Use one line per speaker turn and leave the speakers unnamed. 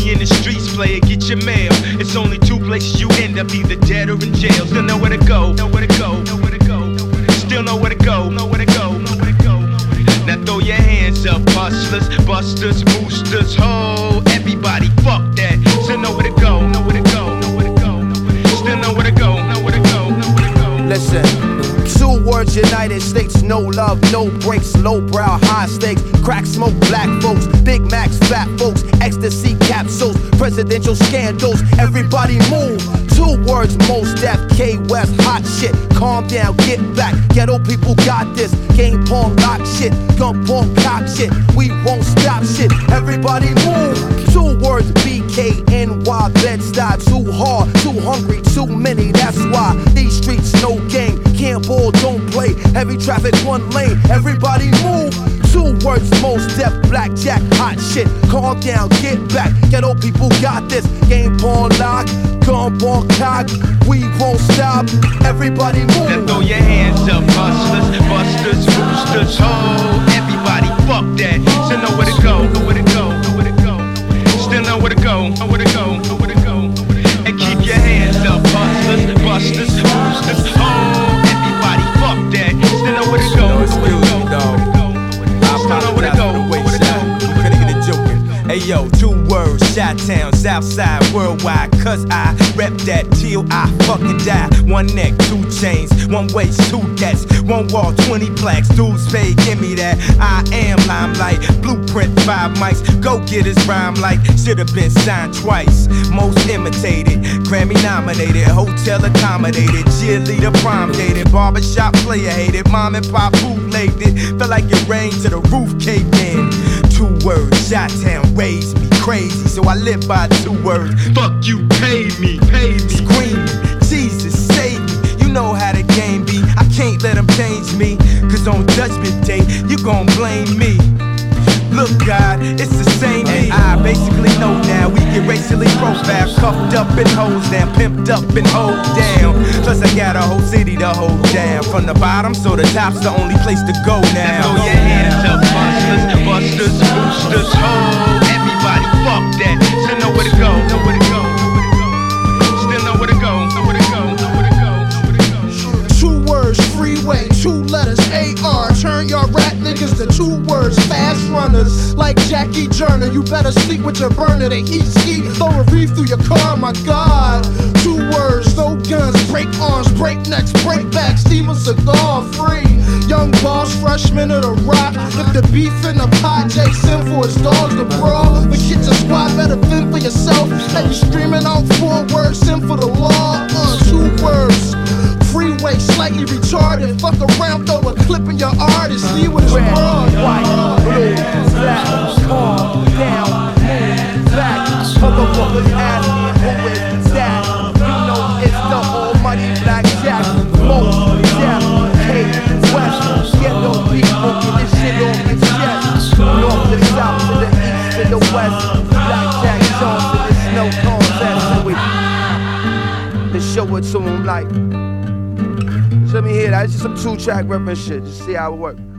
be in the streets, player, get your mail. It's only two places you end up, either dead or in jail. Still know where to go, know where to go, know where to go. Still know where to go, know where to go, know where to go. Now throw your hands up, hustlers, busters, boosters, ho. Everybody, fuck that. Still know where to go, know where to go, know where to go. Still know where to go, know where to go, know where to go.
Listen. 2 words, United States, no love, no breaks, low brow, high stakes, crack smoke, black folks, Big Macs, fat folks, ecstasy capsules, presidential scandals, everybody move. 2 words, most death, K West, hot shit, calm down, get back, ghetto people got this, game porn, lock shit, gun porn, cock shit, we won't stop shit, everybody move. 2 words, BKNY, Bed-Stuy, too hard, too hungry, too many, that's why these streets no game, can't ball, don't play, heavy traffic, 1 lane, everybody move. 2 words, most deaf, blackjack, hot shit, calm down, get back, ghetto people got this, game porn, lock, gun porn, cock, we won't stop, everybody move.
Now throw your hands up, hustlers, busters, boosters, ho. Everybody, fuck that. Still know where to go, know where to go, know where to go. Still know where to go, know where to go, know where to go. And keep your hands up, hustlers, busters, boosters, ho. Everybody, fuck that. Still know where to go, know where to go, know where to go. Still know where to go, know where to go.
Hey yo, 2 words, Chi-Town, Southside, worldwide, cause I rep that till I fucking die. 1 neck, 2 chains, 1 waist, 2 debts, 1 wall, 20 plaques, dues paid, give me that. I am limelight, blueprint, 5 mics, go get his rhyme like should've been signed twice. Most imitated, Grammy nominated, hotel accommodated, cheerleader prom dated, barbershop player hated, mom and pop bootlegged it, felt like it rained to the roof caved in. 2 words, Chi-Town raised me crazy, so I live by 2 words.
Fuck you, pay me,
screaming, Jesus save me. You know how the game be, I can't let them change me, cause on Judgment Day, you gon' blame me. Look God, it's the same me. I basically know now, we get racially profiled, cuffed up and hosed down, pimped up and hold down. Plus I got a whole city to hold down, from the bottom, so the top's the only place to go now.
Throw your hands up, hustlers, busters, boosters, ho. Everybody, fuck that. Still know where to go, know where to go, know where to go. Still know where to go, know where to go, know where to go, know where to go.
2 words, freeway, 2 letters, AR. Turn your rap niggas to 2 words, fast runners. Like Jackie Joyner, you better sleep with your burner. The heat ski, throw a reef through your car, my God. 2 words, no guns, break arms, break necks, break backs, steam a cigar, free. Young boss, freshman of the rock. If the beef in the pot, Jay send for his dogs to brawl. But get your squad, better fend for yourself. And you screaming out 4 words, send for the law. 2 words. Freeway, slightly retarded. Fuck around, throw a clip in your artist. See what it's
Red,
wrong.
white, blue, black, calm down, move back. Motherfuckers asking who is that? You know it's the almighty blackjack. Most death, K West. Ghetto people get this shit on your chest. North to the south, to the east, to the west. Blackjack Jones to the snow contest. And we to show it to them like. Let me hear that. It's just some 2-track reference shit. Just see how it works.